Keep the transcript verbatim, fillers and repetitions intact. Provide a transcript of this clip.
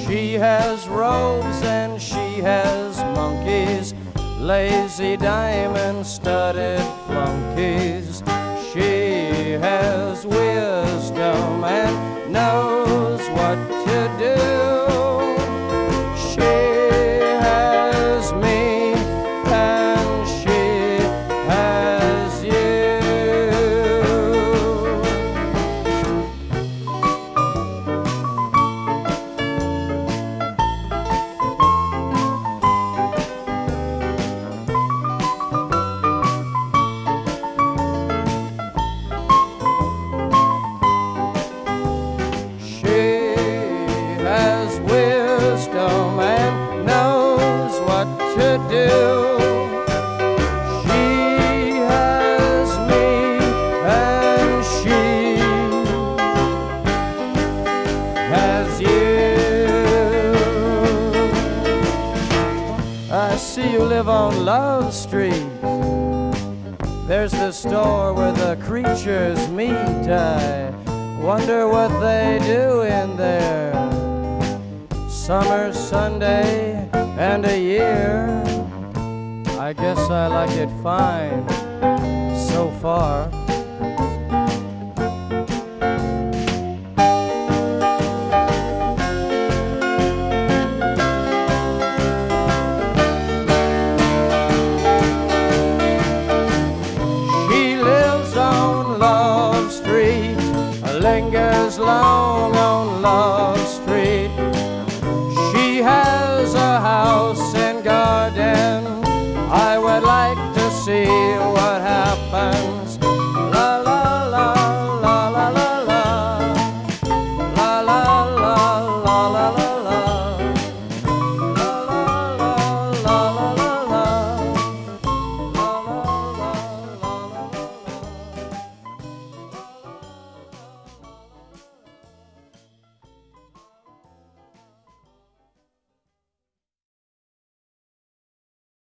She has robes and she has monkeys, lazy diamond-studded flunkies. She has wisdom and knows what to do. She has me and she has you. Wisdom and knows what to do. She has me and she has you. I see you live on Love Street. There's the store where the creatures meet. I wonder what they do in there. Summer, Sunday, and a year. I guess I like it fine so far. She lives on Love Street, lingers long